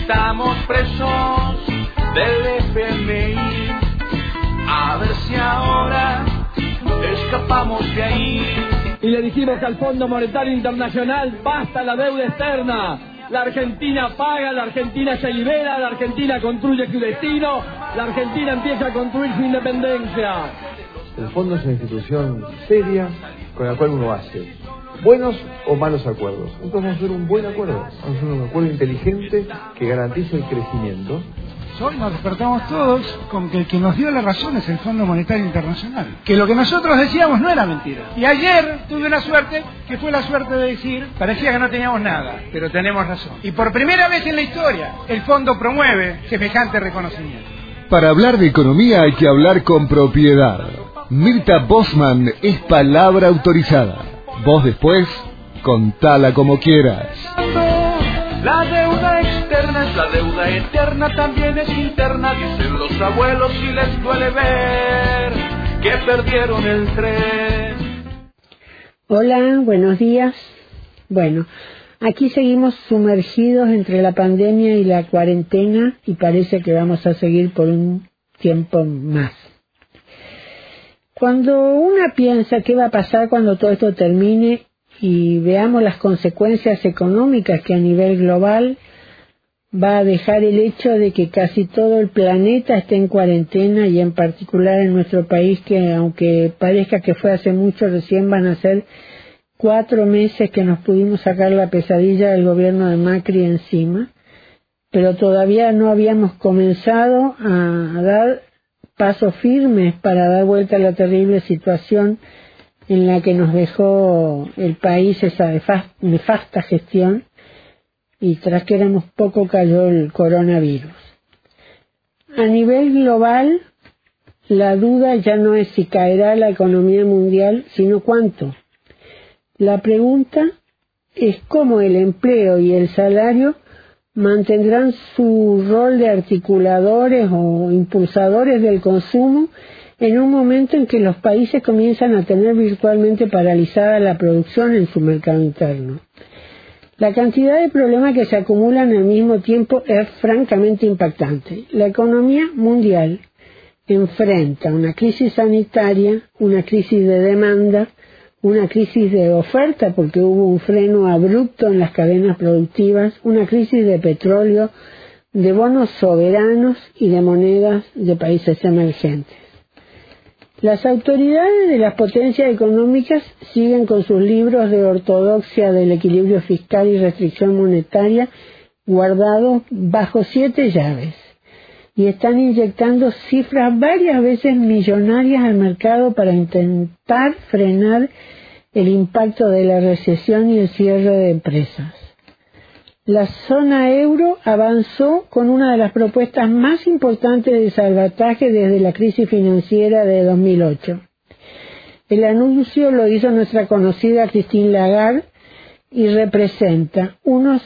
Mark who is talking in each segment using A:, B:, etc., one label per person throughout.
A: estamos presos del FMI. A ver si ahora escapamos de ahí.
B: Y le dijimos al Fondo Monetario Internacional: basta la deuda externa. La Argentina paga, la Argentina se libera, la Argentina construye su destino, la Argentina empieza a construir su independencia.
C: El fondo es una institución seria con la cual uno hace buenos o malos acuerdos. Entonces vamos a hacer un buen acuerdo, vamos a hacer un acuerdo inteligente que garantice el crecimiento.
D: Hoy nos despertamos todos con que el que nos dio la razón es el Fondo Monetario Internacional. Que lo que nosotros decíamos no era mentira. Y ayer tuve una suerte, que fue la suerte de decir, parecía que no teníamos nada, pero tenemos razón. Y por primera vez en la historia, el Fondo promueve semejante reconocimiento.
E: Para hablar de economía hay que hablar con propiedad. Mirta Bosman es palabra autorizada. Vos después, contala como quieras.
A: La deuda externa es la deuda eterna, también es interna, dicen los abuelos y les duele ver que perdieron el tren.
F: Hola, buenos días. Bueno, aquí seguimos sumergidos entre la pandemia y la cuarentena y parece que vamos a seguir por un tiempo más. Cuando una piensa qué va a pasar cuando todo esto termine y veamos las consecuencias económicas que a nivel global va a dejar el hecho de que casi todo el planeta esté en cuarentena y en particular en nuestro país, que aunque parezca que fue hace mucho, recién van a ser 4 meses que nos pudimos sacar la pesadilla del gobierno de Macri encima, pero todavía no habíamos comenzado a dar pasos firmes para dar vuelta a la terrible situación en la que nos dejó el país esa nefasta gestión, y tras que éramos poco cayó el coronavirus. A nivel global, la duda ya no es si caerá la economía mundial, sino cuánto. La pregunta es cómo el empleo y el salario mantendrán su rol de articuladores o impulsadores del consumo en un momento en que los países comienzan a tener virtualmente paralizada la producción en su mercado interno. La cantidad de problemas que se acumulan al mismo tiempo es francamente impactante. La economía mundial enfrenta una crisis sanitaria, una crisis de demanda, una crisis de oferta porque hubo un freno abrupto en las cadenas productivas, una crisis de petróleo, de bonos soberanos y de monedas de países emergentes. Las autoridades de las potencias económicas siguen con sus libros de ortodoxia del equilibrio fiscal y restricción monetaria guardados bajo 7 llaves y están inyectando cifras varias veces millonarias al mercado para intentar frenar el impacto de la recesión y el cierre de empresas. La zona euro avanzó con una de las propuestas más importantes de salvataje desde la crisis financiera de 2008. El anuncio lo hizo nuestra conocida Christine Lagarde y representa unos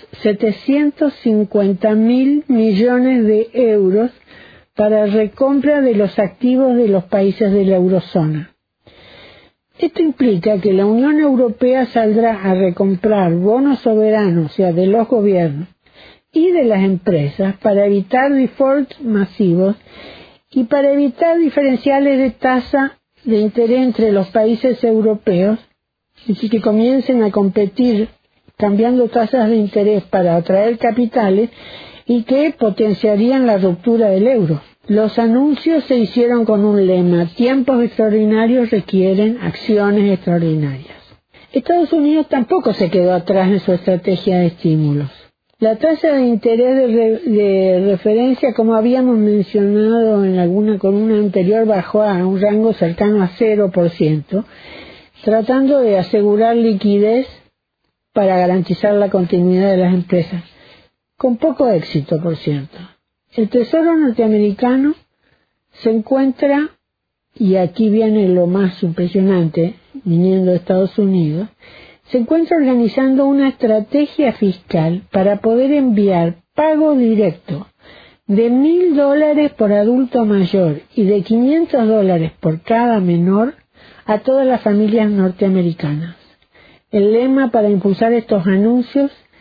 F: 750.000 millones de euros para recompra de los activos de los países de la eurozona. Esto implica que la Unión Europea saldrá a recomprar bonos soberanos, o sea, de los gobiernos y de las empresas para evitar defaults masivos y para evitar diferenciales de tasa de interés entre los países europeos y que comiencen a competir cambiando tasas de interés para atraer capitales y que potenciarían la ruptura del euro. Los anuncios se hicieron con un lema: tiempos extraordinarios requieren acciones extraordinarias. Estados Unidos tampoco se quedó atrás en su estrategia de estímulos. La tasa de interés de referencia, como habíamos mencionado en alguna columna anterior, bajó a un rango cercano a 0%, tratando de asegurar liquidez para garantizar la continuidad de las empresas, con poco éxito, por cierto. El Tesoro norteamericano se encuentra, y aquí viene lo más impresionante, viniendo de Estados Unidos, se encuentra organizando una estrategia fiscal para poder enviar pago directo de $1.000 por adulto mayor y de $500 por cada menor a todas las familias norteamericanas. El lema para impulsar estos anuncios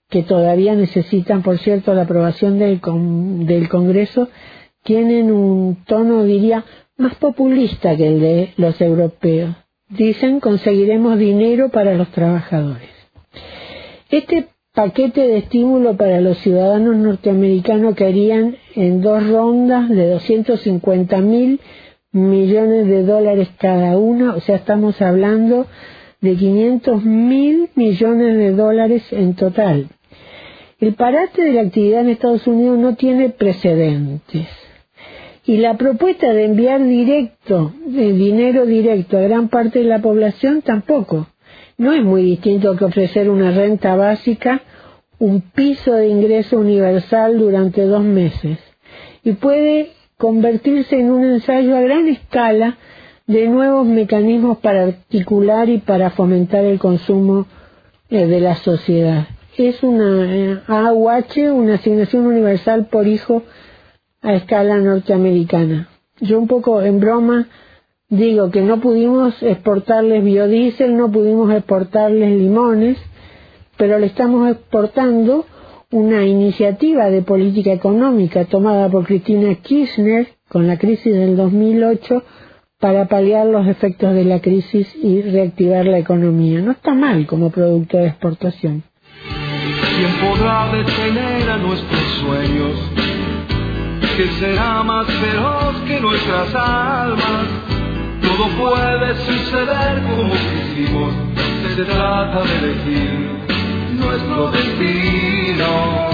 F: que todavía necesitan, por cierto, la aprobación del Congreso, tienen un tono, diría, más populista que el de los europeos. Dicen, conseguiremos dinero para los trabajadores. Este paquete de estímulo para los ciudadanos norteamericanos caerían en 2 rondas de 250.000 millones de dólares cada una, o sea, estamos hablando de 500.000 millones de dólares en total. El parate de la actividad en Estados Unidos no tiene precedentes. Y la propuesta de enviar dinero directo a gran parte de la población tampoco. No es muy distinto que ofrecer una renta básica, un piso de ingreso universal durante 2 meses. Y puede convertirse en un ensayo a gran escala de nuevos mecanismos para articular y para fomentar el consumo de la sociedad. Es una AUH, una asignación universal por hijo a escala norteamericana. Yo un poco en broma digo que no pudimos exportarles biodiesel, no pudimos exportarles limones, pero le estamos exportando una iniciativa de política económica tomada por Cristina Kirchner con la crisis del 2008 para paliar los efectos de la crisis y reactivar la economía. No está mal como producto de exportación.
A: ¿Quién podrá detener a nuestros sueños? Que será más feroz que nuestras almas. Todo puede suceder como quisimos. Se trata de elegir nuestro destino.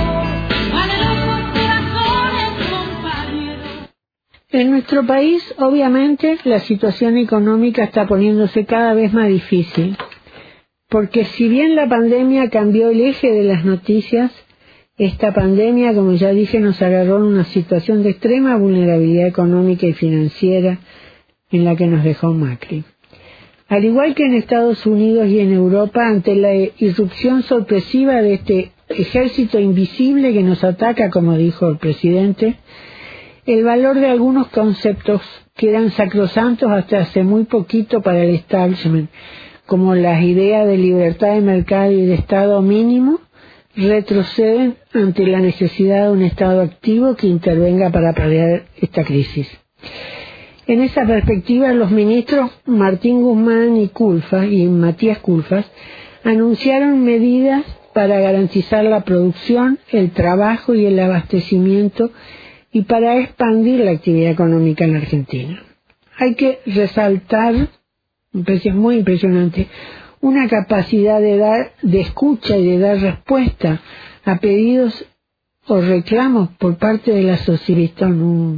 F: En nuestro país, obviamente, la situación económica está poniéndose cada vez más difícil, porque si bien la pandemia cambió el eje de las noticias, esta pandemia, como ya dije, nos agarró en una situación de extrema vulnerabilidad económica y financiera en la que nos dejó Macri. Al igual que en Estados Unidos y en Europa, ante la irrupción sorpresiva de este ejército invisible que nos ataca, como dijo el presidente, el valor de algunos conceptos que eran sacrosantos hasta hace muy poquito para el establishment, como las ideas de libertad de mercado y de Estado mínimo, retroceden ante la necesidad de un Estado activo que intervenga para paliar esta crisis. En esa perspectiva, los ministros Martín Guzmán y Matías Culfas anunciaron medidas para garantizar la producción, el trabajo y el abastecimiento y para expandir la actividad económica en la Argentina. Hay que resaltar, me parece muy impresionante, una capacidad de escucha y de dar respuesta a pedidos o reclamos por parte de la sociedad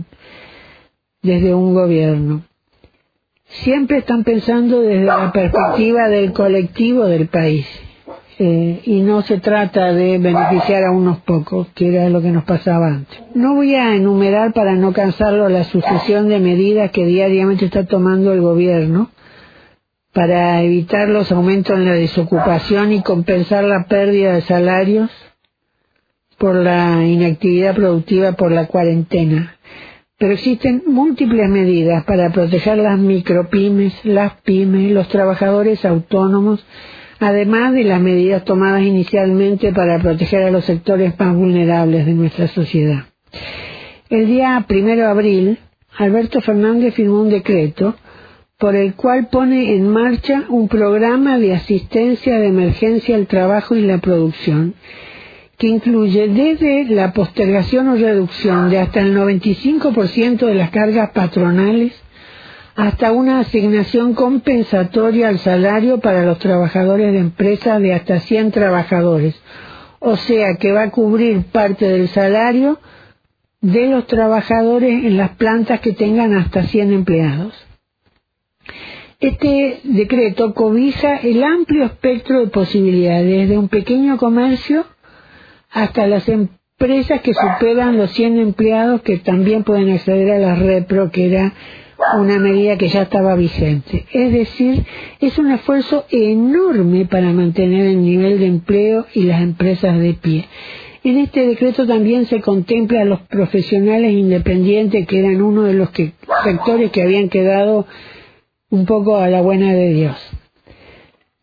F: desde un gobierno. Siempre están pensando desde la perspectiva del colectivo del país. Y no se trata de beneficiar a unos pocos, que era lo que nos pasaba antes. No voy a enumerar para no cansarlo la sucesión de medidas que diariamente está tomando el gobierno para evitar los aumentos en la desocupación y compensar la pérdida de salarios por la inactividad productiva por la cuarentena. Pero existen múltiples medidas para proteger las micropymes, las pymes, los trabajadores autónomos, además de las medidas tomadas inicialmente para proteger a los sectores más vulnerables de nuestra sociedad. El día 1 de abril, Alberto Fernández firmó un decreto por el cual pone en marcha un programa de asistencia de emergencia al trabajo y la producción, que incluye desde la postergación o reducción de hasta el 95% de las cargas patronales, hasta una asignación compensatoria al salario para los trabajadores de empresas de hasta 100 trabajadores, o sea que va a cubrir parte del salario de los trabajadores en las plantas que tengan hasta 100 empleados. Este decreto cobija el amplio espectro de posibilidades, desde un pequeño comercio hasta las empresas que superan los 100 empleados, que también pueden acceder a la repro, que era una medida que ya estaba vigente. Es decir, es un esfuerzo enorme para mantener el nivel de empleo y las empresas de pie. En este decreto también se contempla a los profesionales independientes, que eran uno de los sectores que habían quedado un poco a la buena de Dios.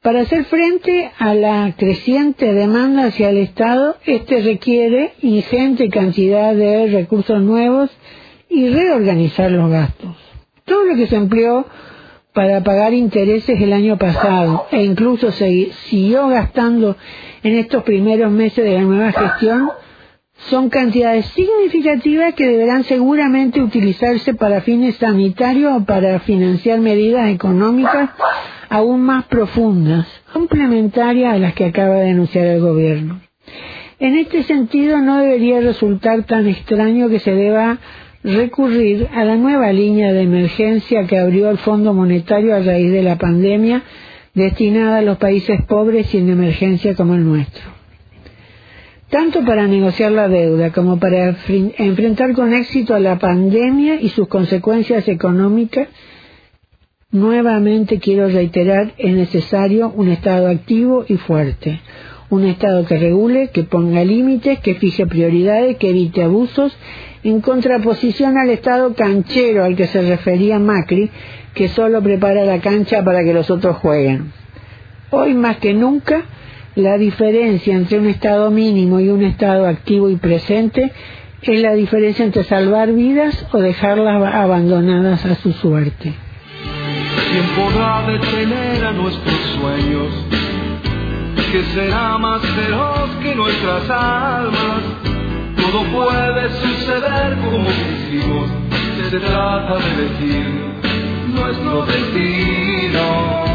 F: Para hacer frente a la creciente demanda hacia el Estado, este requiere ingente cantidad de recursos nuevos y reorganizar los gastos. Todo lo que se empleó para pagar intereses el año pasado e incluso siguió gastando en estos primeros meses de la nueva gestión son cantidades significativas que deberán seguramente utilizarse para fines sanitarios o para financiar medidas económicas aún más profundas, complementarias a las que acaba de anunciar el gobierno. En este sentido, no debería resultar tan extraño que se deba recurrir a la nueva línea de emergencia que abrió el Fondo Monetario a raíz de la pandemia, destinada a los países pobres y en emergencia como el nuestro. Tanto para negociar la deuda como para enfrentar con éxito a la pandemia y sus consecuencias económicas, nuevamente quiero reiterar, es necesario un Estado activo y fuerte. Un Estado que regule, que ponga límites, que fije prioridades, que evite abusos, en contraposición al Estado canchero al que se refería Macri, que solo prepara la cancha para que los otros jueguen. Hoy más que nunca, la diferencia entre un Estado mínimo y un Estado activo y presente es la diferencia entre salvar vidas o dejarlas abandonadas a su suerte.
A: ¿Quién podrá detener a nuestros sueños? Que será más feroz que nuestras almas. Todo puede suceder como quisimos. Se trata de elegir nuestro destino.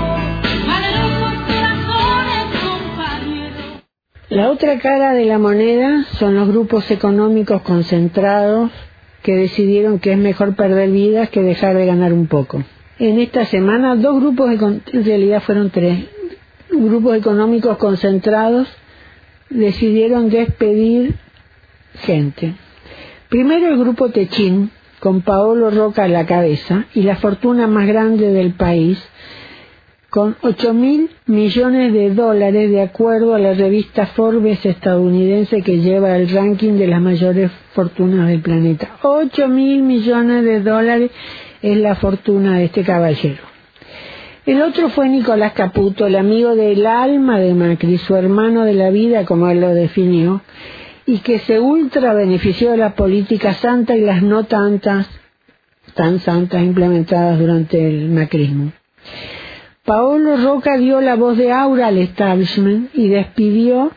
F: La otra cara de la moneda son los grupos económicos concentrados que decidieron que es mejor perder vidas que dejar de ganar un poco. En esta semana, en realidad fueron tres, grupos económicos concentrados decidieron despedir gente. Primero el grupo Techin, con Paolo Roca a la cabeza, y la fortuna más grande del país, con $8.000 millones de acuerdo a la revista Forbes estadounidense que lleva el ranking de las mayores fortunas del planeta. $8.000 millones es la fortuna de este caballero. El otro fue Nicolás Caputo, el amigo del alma de Macri, su hermano de la vida, como él lo definió, y que se ultra benefició de la política santa y las no tan santas implementadas durante el macrismo. Paolo Roca dio la voz de aura al establishment y despidió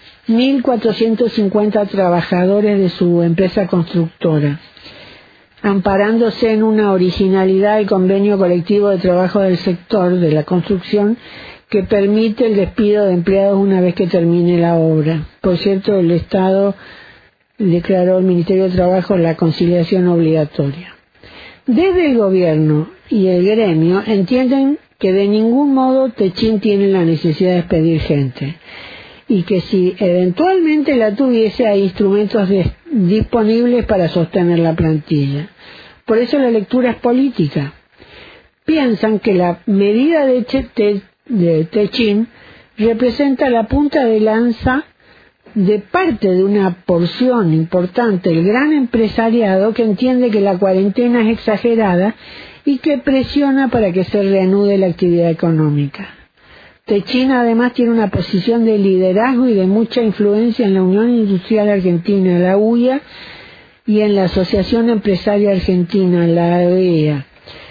F: 1.450 trabajadores de su empresa constructora, amparándose en una originalidad del convenio colectivo de trabajo del sector de la construcción que permite el despido de empleados una vez que termine la obra. Por cierto, el Estado declaró al Ministerio de Trabajo la conciliación obligatoria. Desde el gobierno y el gremio entienden que de ningún modo Techin tiene la necesidad de despedir gente y que si eventualmente la tuviese hay instrumentos disponibles para sostener la plantilla. Por eso la lectura es política. Piensan que la medida de Techin representa la punta de lanza de parte de una porción importante del gran empresariado que entiende que la cuarentena es exagerada y que presiona para que se reanude la actividad económica. Techin además tiene una posición de liderazgo y de mucha influencia en la Unión Industrial Argentina, la UIA, y en la Asociación Empresaria Argentina, la AEA.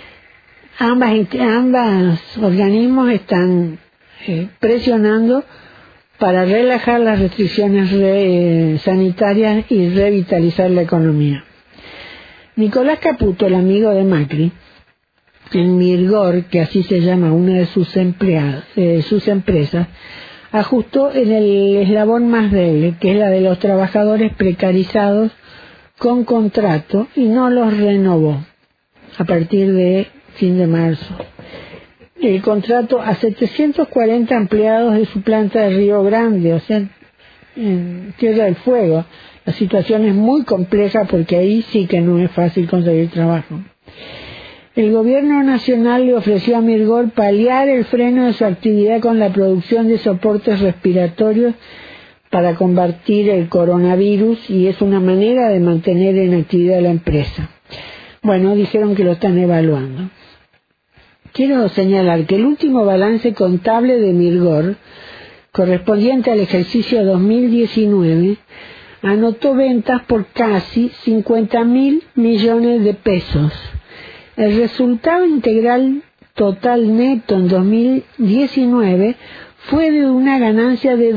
F: Ambos organismos están presionando para relajar las restricciones sanitarias y revitalizar la economía. Nicolás Caputo, el amigo de Macri, en Mirgor, que así se llama una de sus empresas, ajustó en el eslabón más débil, que es la de los trabajadores precarizados con contrato, y no los renovó a partir de fin de marzo. El contrato a 740 empleados de su planta de Río Grande, o sea, en Tierra del Fuego. La situación es muy compleja porque ahí sí que no es fácil conseguir trabajo. El gobierno nacional le ofreció a Mirgor paliar el freno de su actividad con la producción de soportes respiratorios para combatir el coronavirus, y es una manera de mantener en actividad la empresa. Bueno, dijeron que lo están evaluando. quiero señalar que el último balance contable de Mirgor, correspondiente al ejercicio 2019, anotó ventas por casi 50.000 millones de pesos. El resultado integral total neto en 2019 fue de una ganancia de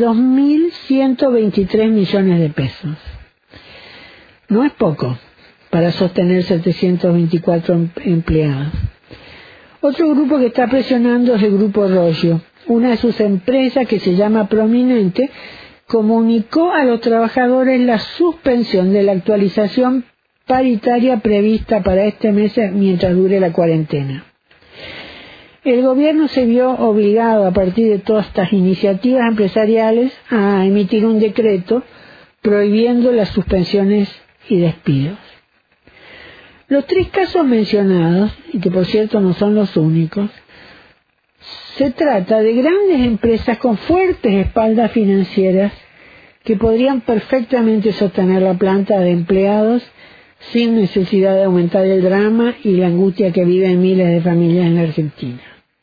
F: 2.123 millones de pesos. No es poco para sostener 724 empleados. Otro grupo que está presionando es el Grupo Rollo. Una de sus empresas, que se llama Prominente, comunicó a los trabajadores la suspensión de la actualización paritaria prevista para este mes mientras dure la cuarentena. El gobierno se vio obligado, a partir de todas estas iniciativas empresariales, a emitir un decreto prohibiendo las suspensiones y despidos. Los 3 casos mencionados, y que por cierto no son los únicos, se trata de grandes empresas con fuertes espaldas financieras que podrían perfectamente sostener la planta de empleados sin necesidad de aumentar el drama y la angustia que viven miles de familias en la Argentina.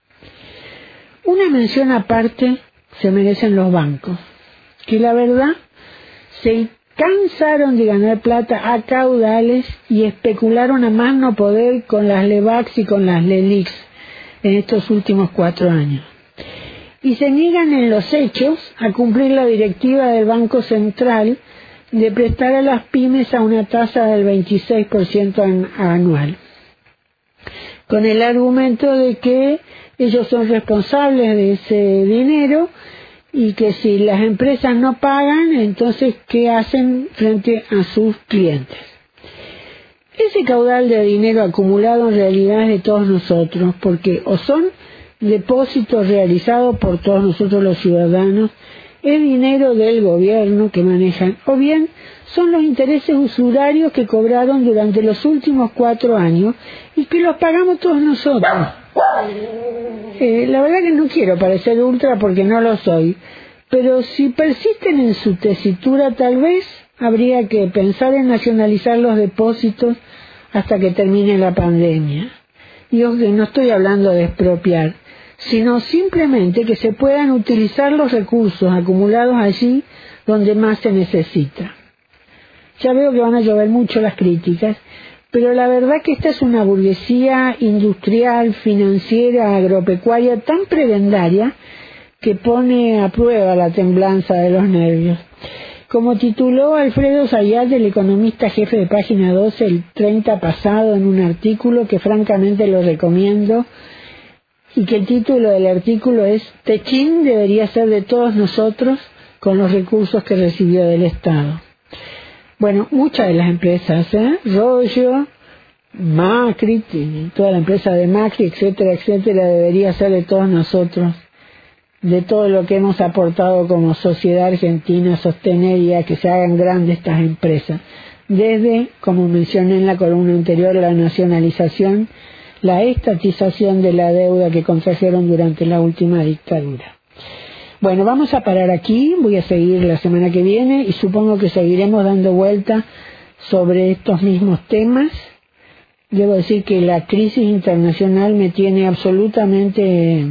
F: Una mención aparte se merecen los bancos, que la verdad se cansaron de ganar plata a caudales y especularon a más no poder con las LEVAX y con las LELIX en estos últimos 4 años. Y se niegan en los hechos a cumplir la directiva del Banco Central de prestar a las pymes a una tasa del 26% anual, con el argumento de que ellos son responsables de ese dinero y que si las empresas no pagan, entonces ¿qué hacen frente a sus clientes? Ese caudal de dinero acumulado en realidad es de todos nosotros, porque o son depósitos realizados por todos nosotros los ciudadanos, es dinero del gobierno que manejan, o bien son los intereses usurarios que cobraron durante los últimos 4 años y que los pagamos todos nosotros. La verdad que no quiero parecer ultra porque no lo soy, pero si persisten en su tesitura, tal vez habría que pensar en nacionalizar los depósitos hasta que termine la pandemia. Digo que no estoy hablando de expropiar, sino simplemente que se puedan utilizar los recursos acumulados allí donde más se necesita. Ya veo que van a llover mucho las críticas, pero la verdad que esta es una burguesía industrial, financiera, agropecuaria tan prebendaria que pone a prueba la temblanza de los nervios. Como tituló Alfredo Zayat, el economista jefe de Página 12, el 30 pasado, en un artículo que francamente lo recomiendo, y que el título del artículo es «Techín debería ser de todos nosotros con los recursos que recibió del Estado». Bueno, muchas de las empresas, Rollo, Macri, toda la empresa de Macri, etcétera, etcétera, debería ser de todos nosotros, de todo lo que hemos aportado como sociedad argentina, sostener y a que se hagan grandes estas empresas. Desde, como mencioné en la columna anterior, la nacionalización, la estatización de la deuda que contrajeron durante la última dictadura. Bueno, vamos a parar aquí, voy a seguir la semana que viene y supongo que seguiremos dando vuelta sobre estos mismos temas. Debo decir que la crisis internacional me tiene absolutamente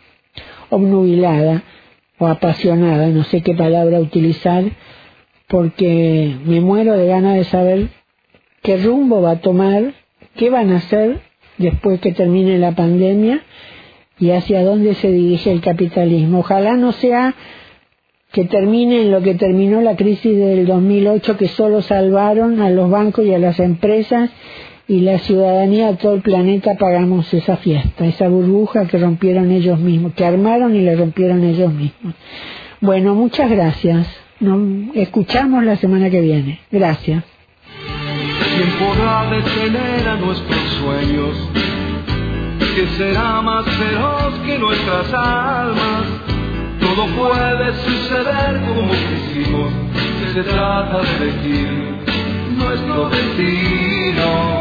F: obnubilada o apasionada, no sé qué palabra utilizar, porque me muero de ganas de saber qué rumbo va a tomar, qué van a hacer después que termine la pandemia y hacia dónde se dirige el capitalismo. Ojalá no sea que termine en lo que terminó la crisis del 2008, que solo salvaron a los bancos y a las empresas, y la ciudadanía de todo el planeta pagamos esa fiesta, esa burbuja que rompieron ellos mismos, que armaron y le rompieron ellos mismos. Bueno, muchas gracias. Nos escuchamos la semana que viene. Gracias.
A: ¿Quién podrá detener a nuestros sueños? ¿Quién será más feroz que nuestras almas? Todo puede suceder como quisimos. Se trata de elegir nuestro destino.